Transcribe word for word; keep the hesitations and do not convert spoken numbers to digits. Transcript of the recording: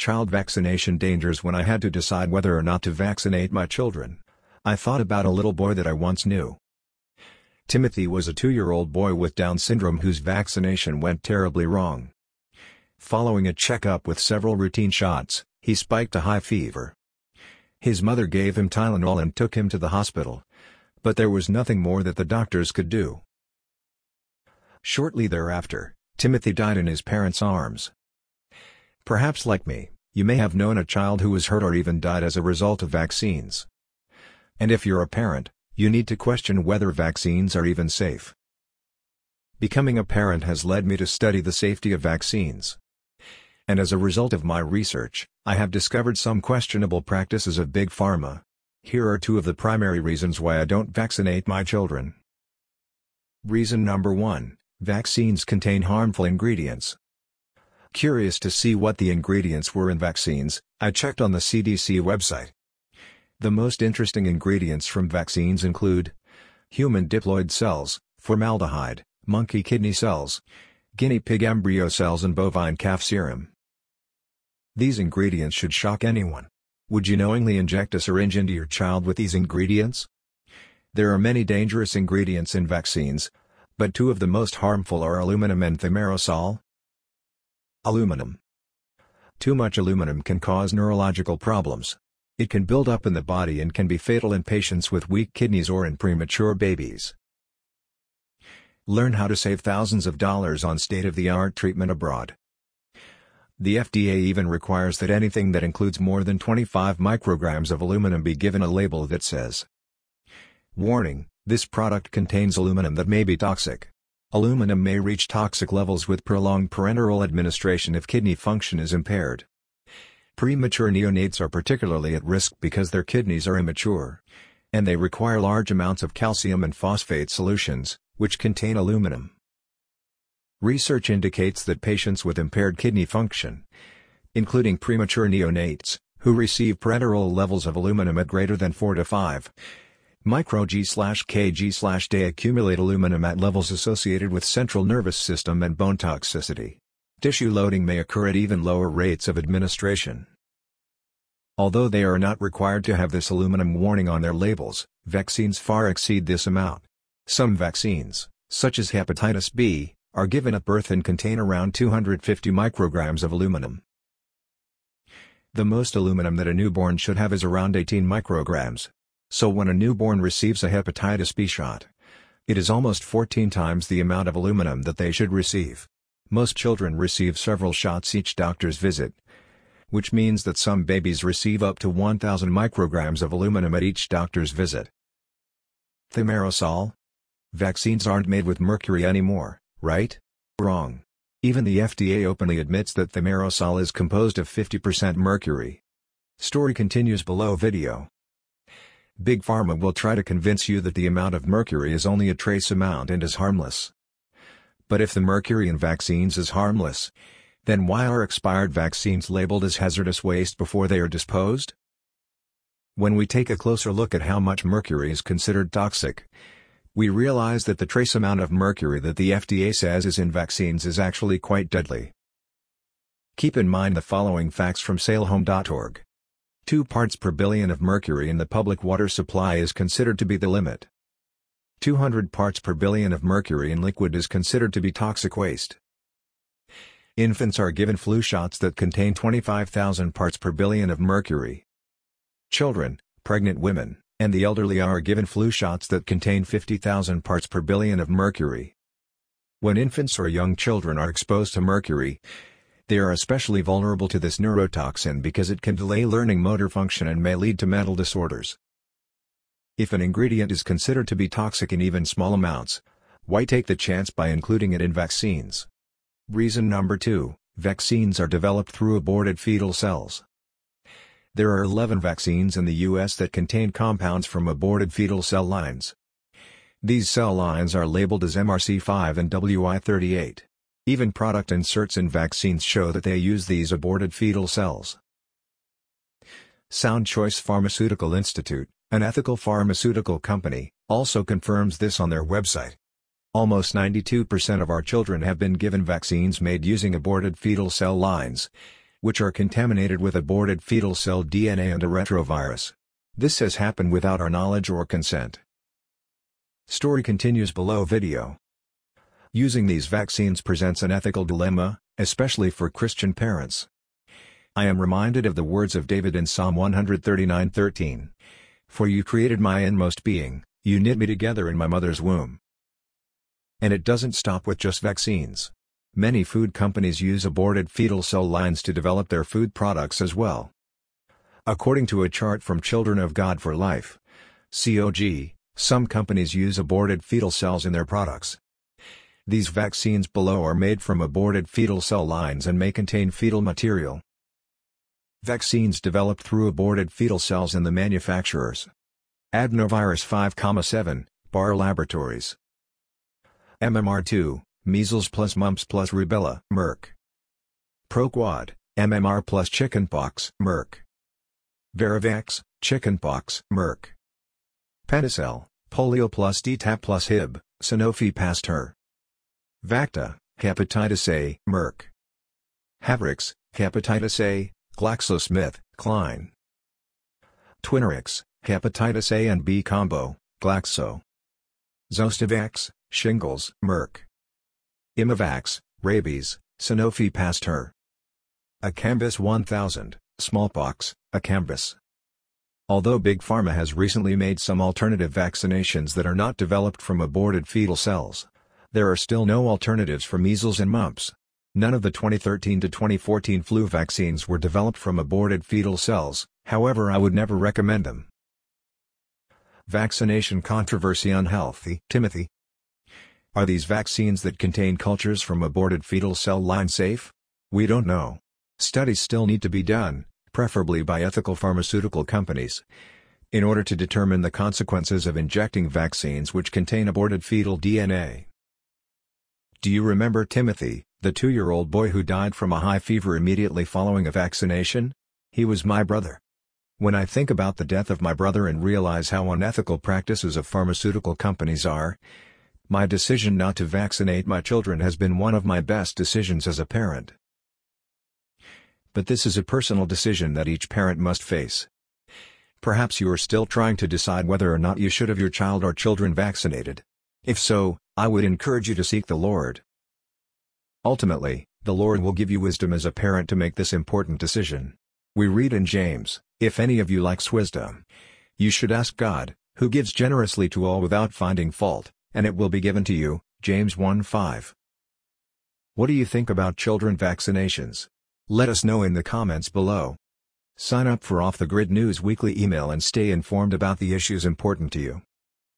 Child vaccination dangers. When I had to decide whether or not to vaccinate my children, I thought about a little boy that I once knew. Timothy was a two-year-old boy with Down syndrome whose vaccination went terribly wrong. Following a checkup with several routine shots, he spiked a high fever. His mother gave him Tylenol and took him to the hospital, but there was nothing more that the doctors could do. Shortly thereafter, Timothy died in his parents' arms. Perhaps like me, you may have known a child who was hurt or even died as a result of vaccines. And if you're a parent, you need to question whether vaccines are even safe. Becoming a parent has led me to study the safety of vaccines. And as a result of my research, I have discovered some questionable practices of Big Pharma. Here are two of the primary reasons why I don't vaccinate my children. Reason number one, vaccines contain harmful ingredients. Curious to see what the ingredients were in vaccines, I checked on the C D C website. The most interesting ingredients from vaccines include human diploid cells, formaldehyde, monkey kidney cells, guinea pig embryo cells and bovine calf serum. These ingredients should shock anyone. Would you knowingly inject a syringe into your child with these ingredients? There are many dangerous ingredients in vaccines, but two of the most harmful are aluminum and thimerosal. Aluminum. Too much aluminum can cause neurological problems. It can build up in the body and can be fatal in patients with weak kidneys or in premature babies. Learn how to save thousands of dollars on state-of-the-art treatment abroad. The F D A even requires that anything that includes more than twenty-five micrograms of aluminum be given a label that says, "Warning, this product contains aluminum that may be toxic. Aluminum may reach toxic levels with prolonged parenteral administration if kidney function is impaired." Premature neonates are particularly at risk because their kidneys are immature, and they require large amounts of calcium and phosphate solutions, which contain aluminum. Research indicates that patients with impaired kidney function, including premature neonates, who receive parenteral levels of aluminum at greater than four to five microg/kg/day accumulate aluminum at levels associated with central nervous system and bone toxicity. Tissue loading may occur at even lower rates of administration. Although they are not required to have this aluminum warning on their labels, vaccines far exceed this amount. Some vaccines, such as hepatitis B, are given at birth and contain around two hundred fifty micrograms of aluminum. The most aluminum that a newborn should have is around eighteen micrograms. So when a newborn receives a hepatitis B shot, it is almost fourteen times the amount of aluminum that they should receive. Most children receive several shots each doctor's visit, which means that some babies receive up to one thousand micrograms of aluminum at each doctor's visit. Thimerosal? Vaccines aren't made with mercury anymore, right? Wrong. Even the F D A openly admits that thimerosal is composed of fifty percent mercury. Story continues below video. Big Pharma will try to convince you that the amount of mercury is only a trace amount and is harmless. But if the mercury in vaccines is harmless, then why are expired vaccines labeled as hazardous waste before they are disposed? When we take a closer look at how much mercury is considered toxic, we realize that the trace amount of mercury that the F D A says is in vaccines is actually quite deadly. Keep in mind the following facts from salehome dot org. Two parts per billion of mercury in the public water supply is considered to be the limit. two hundred parts per billion of mercury in liquid is considered to be toxic waste. Infants are given flu shots that contain twenty-five thousand parts per billion of mercury. Children, pregnant women, and the elderly are given flu shots that contain fifty thousand parts per billion of mercury. When infants or young children are exposed to mercury, they are especially vulnerable to this neurotoxin because it can delay learning motor function and may lead to mental disorders. If an ingredient is considered to be toxic in even small amounts, why take the chance by including it in vaccines? Reason number two, vaccines are developed through aborted fetal cells. There are eleven vaccines in the U S that contain compounds from aborted fetal cell lines. These cell lines are labeled as M R C five and W I thirty-eight. Even product inserts in vaccines show that they use these aborted fetal cells. Sound Choice Pharmaceutical Institute, an ethical pharmaceutical company, also confirms this on their website. Almost ninety-two percent of our children have been given vaccines made using aborted fetal cell lines, which are contaminated with aborted fetal cell D N A and a retrovirus. This has happened without our knowledge or consent. Story continues below video. Using these vaccines presents an ethical dilemma, especially for Christian parents. I am reminded of the words of David in Psalm one thirty-nine thirteen. For you created my inmost being, you knit me together in my mother's womb. And it doesn't stop with just vaccines. Many food companies use aborted fetal cell lines to develop their food products as well. According to a chart from Children of God for Life, C O G, some companies use aborted fetal cells in their products. These vaccines below are made from aborted fetal cell lines and may contain fetal material. Vaccines developed through aborted fetal cells in the manufacturers. Adenovirus five seven, Barr Laboratories. M M R two, Measles plus Mumps plus Rubella, Merck. Proquad, M M R plus Chickenpox, Merck. Verivax, Chickenpox, Merck. Penicel, Polio plus D T A P plus H I B, Sanofi Pasteur. Vacta, Hepatitis A, Merck. Havrix, Hepatitis A, GlaxoSmithKline. Twinrix, Hepatitis A and B combo, Glaxo. Zostavax, Shingles, Merck. Imavax, Rabies, Sanofi Pasteur. Acambis one thousand, Smallpox, Acambis. Although Big Pharma has recently made some alternative vaccinations that are not developed from aborted fetal cells, there are still no alternatives for measles and mumps. None of the twenty thirteen to twenty fourteen flu vaccines were developed from aborted fetal cells, however I would never recommend them. Vaccination controversy unhealthy. Timothy. Are these vaccines that contain cultures from aborted fetal cell line safe? We don't know. Studies still need to be done, preferably by ethical pharmaceutical companies, in order to determine the consequences of injecting vaccines which contain aborted fetal D N A. Do you remember Timothy, the two-year-old boy who died from a high fever immediately following a vaccination? He was my brother. When I think about the death of my brother and realize how unethical practices of pharmaceutical companies are, my decision not to vaccinate my children has been one of my best decisions as a parent. But this is a personal decision that each parent must face. Perhaps you are still trying to decide whether or not you should have your child or children vaccinated. If so, I would encourage you to seek the Lord. Ultimately, the Lord will give you wisdom as a parent to make this important decision. We read in James, "If any of you lacks wisdom, you should ask God, who gives generously to all without finding fault, and it will be given to you." James one five. What do you think about children vaccinations? Let us know in the comments below. Sign up for Off the Grid News weekly email and stay informed about the issues important to you.